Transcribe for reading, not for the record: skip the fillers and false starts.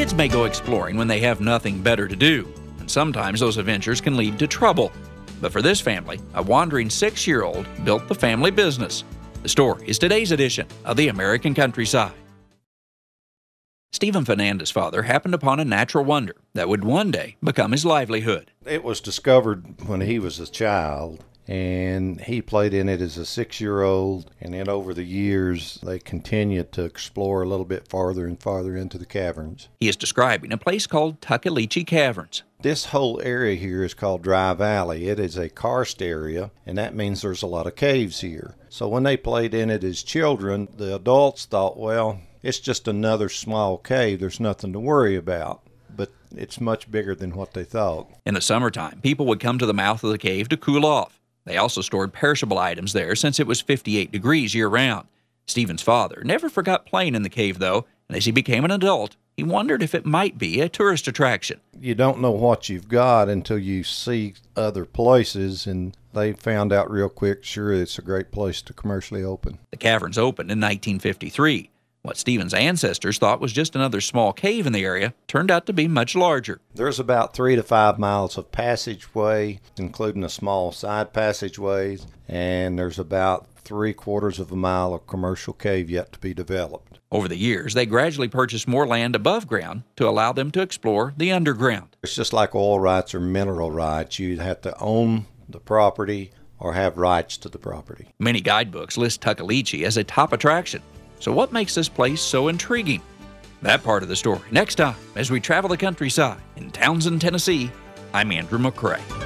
Kids may go exploring when they have nothing better to do, and sometimes those adventures can lead to trouble. But for this family, a wandering 6-year-old built the family business. The story is today's edition of The American Countryside. Stephen Fernandez's father happened upon a natural wonder that would one day become his livelihood. It was discovered when he was a child, and he played in it as a 6-year-old, and then over the years they continued to explore a little bit farther and farther into the caverns. He is describing a place called Tuckaleechee Caverns. This whole area here is called Dry Valley. It is a karst area, and that means there's a lot of caves here. So when they played in it as children, the adults thought, well, it's just another small cave. There's nothing to worry about. But it's much bigger than what they thought. In the summertime, people would come to the mouth of the cave to cool off. They also stored perishable items there since it was 58 degrees year-round. Stephen's father never forgot playing in the cave, though, and as he became an adult, he wondered if it might be a tourist attraction. You don't know what you've got until you see other places, and they found out real quick, sure, it's a great place to commercially open. The caverns opened in 1953. What Stephen's ancestors thought was just another small cave in the area turned out to be much larger. There's about 3 to 5 miles of passageway, including the small side passageways, and there's about 3/4 of a mile of commercial cave yet to be developed. Over the years, they gradually purchased more land above ground to allow them to explore the underground. It's just like oil rights or mineral rights. You have to own the property or have rights to the property. Many guidebooks list Tuckaleechee as a top attraction. So what makes this place so intriguing? That part of the story next time as we travel the countryside in Townsend, Tennessee. I'm Andrew McCrae.